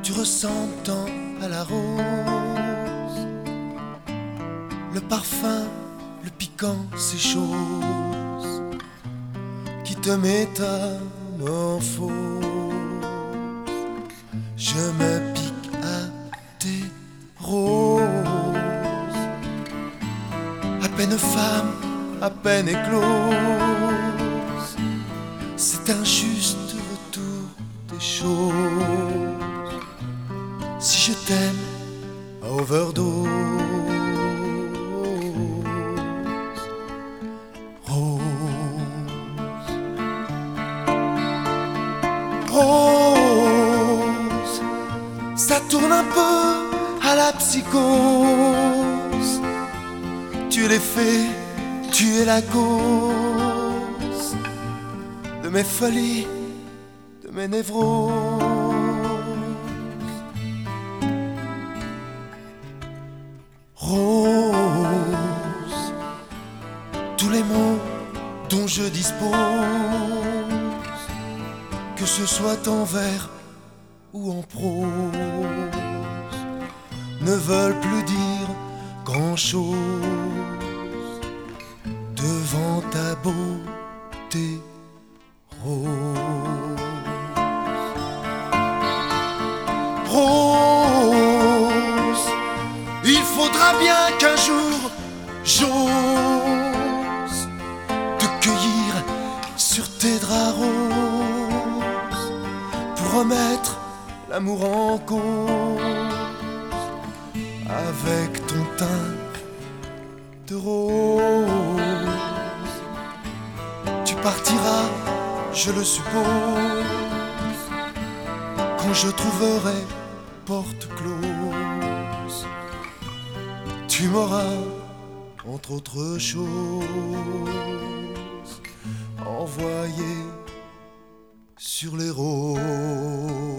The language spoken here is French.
Tu ressembles tant à la rose, le parfum, le piquant, ces choses qui te métamorphosent. Je me pique à tes roses, à peine femme, à peine éclose. C'est un juste retour des choses. Si je t'aime à overdose, rose, rose, ça tourne un peu à la psychose. Tu es l'effet, tu es la cause de mes folies, de mes névroses. Rose, tous les mots dont je dispose, que ce soit en vers ou en prose, ne veulent plus dire grand-chose devant ta beauté rose. Rose, il faudra bien qu'un jour j'ose te cueillir sur tes draps roses pour remettre l'amour en cause avec ton teint de rose. Tu partiras, je le suppose, quand je trouverai porte close. Tu m'auras, entre autres choses, envoyé sur les roses.